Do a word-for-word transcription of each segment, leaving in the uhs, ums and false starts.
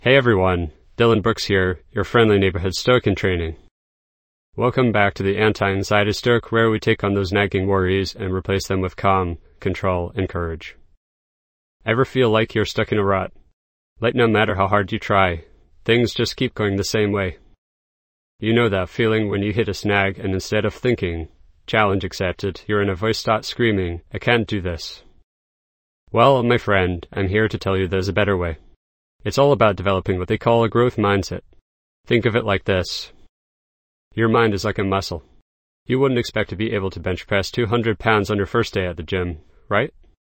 Hey everyone, Dylan Brooks here, your friendly neighborhood Stoic in training. Welcome back to the Anti-Anxiety Stoic, where we take on those nagging worries and replace them with calm, control, and courage. Ever feel like you're stuck in a rut? Like no matter how hard you try, things just keep going the same way. You know that feeling when you hit a snag and instead of thinking, challenge accepted, your inner voice starts screaming, I can't do this. Well, my friend, I'm here to tell you there's a better way. It's all about developing what they call a growth mindset. Think of it like this. Your mind is like a muscle. You wouldn't expect to be able to bench press two hundred pounds on your first day at the gym, right?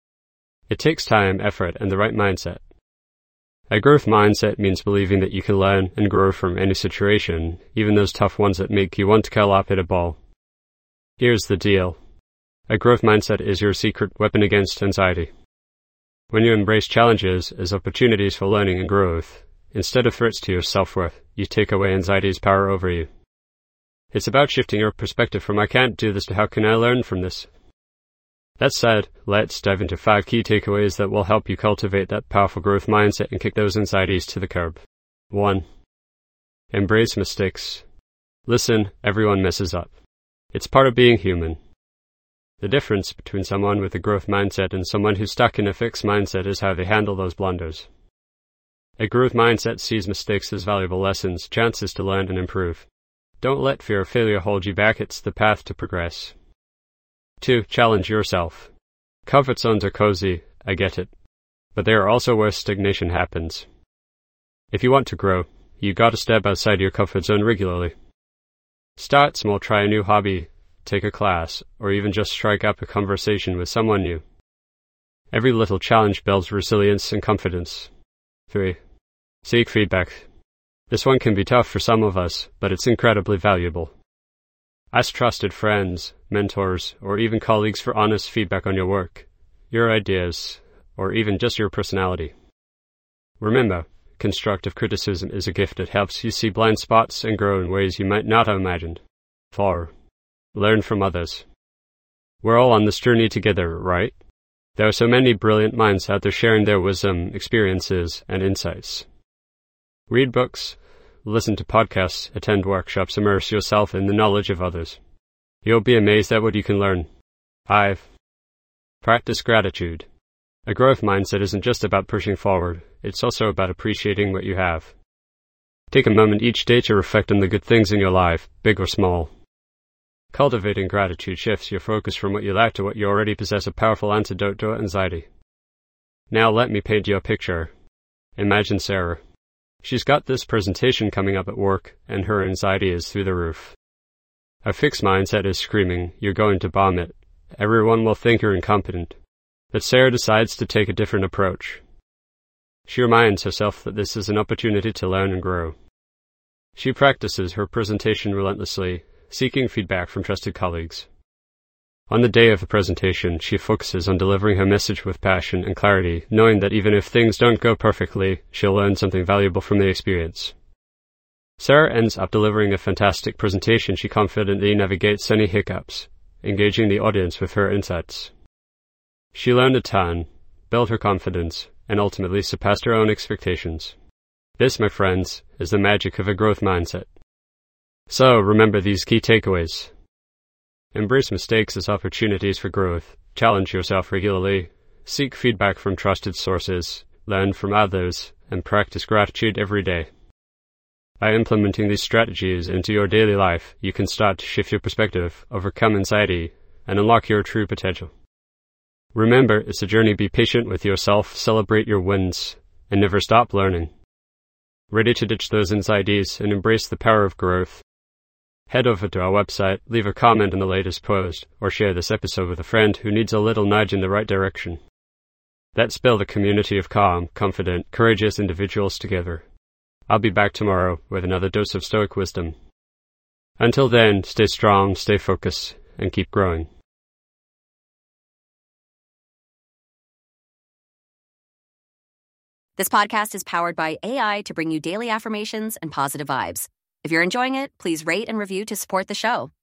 It takes time, effort, and the right mindset. A growth mindset means believing that you can learn and grow from any situation, even those tough ones that make you want to curl up at a ball. Here's the deal. A growth mindset is your secret weapon against anxiety. When you embrace challenges as opportunities for learning and growth, instead of threats to your self-worth, you take away anxiety's power over you. It's about shifting your perspective from I can't do this to how can I learn from this. That said, let's dive into five key takeaways that will help you cultivate that powerful growth mindset and kick those anxieties to the curb. one. Embrace mistakes. Listen, everyone messes up. It's part of being human. The difference between someone with a growth mindset and someone who's stuck in a fixed mindset is how they handle those blunders. A growth mindset sees mistakes as valuable lessons, chances to learn and improve. Don't let fear of failure hold you back, it's the path to progress. two. Challenge yourself. Comfort zones are cozy, I get it. But they are also where stagnation happens. If you want to grow, you gotta step outside your comfort zone regularly. Start small, try a new hobby, take a class, or even just strike up a conversation with someone new. Every little challenge builds resilience and confidence. three. Seek feedback. This one can be tough for some of us, but it's incredibly valuable. Ask trusted friends, mentors, or even colleagues for honest feedback on your work, your ideas, or even just your personality. Remember, constructive criticism is a gift that helps you see blind spots and grow in ways you might not have imagined. four. Learn from others. We're all on this journey together, right? There are so many brilliant minds out there sharing their wisdom, experiences, and insights. Read books, listen to podcasts, attend workshops, immerse yourself in the knowledge of others. You'll be amazed at what you can learn. five. Practice gratitude. A growth mindset isn't just about pushing forward, it's also about appreciating what you have. Take a moment each day to reflect on the good things in your life, big or small. Cultivating gratitude shifts your focus from what you lack to what you already possess, a powerful antidote to anxiety. Now let me paint you a picture. Imagine Sarah. She's got this presentation coming up at work, and her anxiety is through the roof. A fixed mindset is screaming, you're going to bomb it. Everyone will think you're incompetent. But Sarah decides to take a different approach. She reminds herself that this is an opportunity to learn and grow. She practices her presentation relentlessly, seeking feedback from trusted colleagues. On the day of the presentation, she focuses on delivering her message with passion and clarity, knowing that even if things don't go perfectly, she'll learn something valuable from the experience. Sarah ends up delivering a fantastic presentation. She confidently navigates any hiccups, engaging the audience with her insights. She learned a ton, built her confidence, and ultimately surpassed her own expectations. This, my friends, is the magic of a growth mindset. So, remember these key takeaways. Embrace mistakes as opportunities for growth, challenge yourself regularly, seek feedback from trusted sources, learn from others, and practice gratitude every day. By implementing these strategies into your daily life, you can start to shift your perspective, overcome anxiety, and unlock your true potential. Remember, it's a journey. Be patient with yourself, celebrate your wins, and never stop learning. Ready to ditch those anxieties and embrace the power of growth? Head over to our website, leave a comment on the latest post, or share this episode with a friend who needs a little nudge in the right direction. Let's build a community of calm, confident, courageous individuals together. I'll be back tomorrow with another dose of Stoic wisdom. Until then, stay strong, stay focused, and keep growing. This podcast is powered by A I to bring you daily affirmations and positive vibes. If you're enjoying it, please rate and review to support the show.